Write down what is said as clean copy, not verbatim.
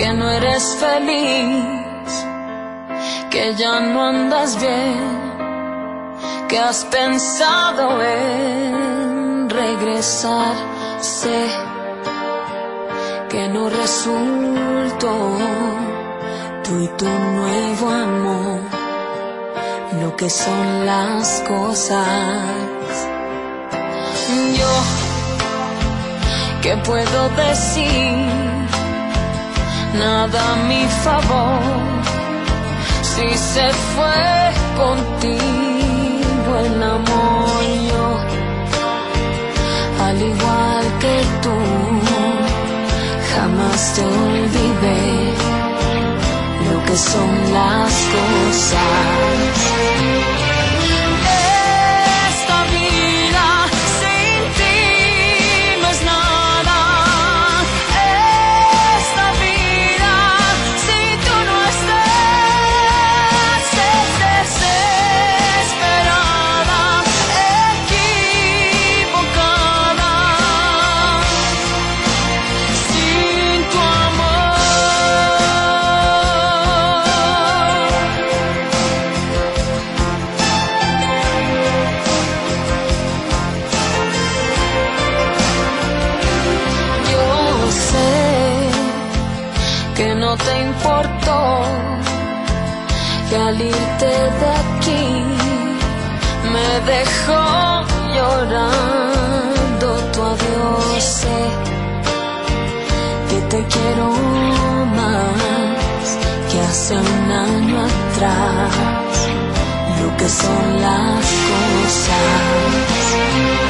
que no eres feliz, que ya no andas bien, que has pensado en regresar. Sé que no resultó tú y tu nuevo amor lo que son las cosas. Yo, ¿qué puedo decir? Nada a mi favor, si se fue contigo el amor. Yo, al igual que tú, jamás te olvidé lo que son las cosas. Esta vida sin ti no es nada. Esta vida si tú no estás es desesperada, equivocada, sin tu que no te importó, que al irte de aquí me dejó llorando tu adiós. Sé que te quiero más que hace un año atrás, lo que son las cosas.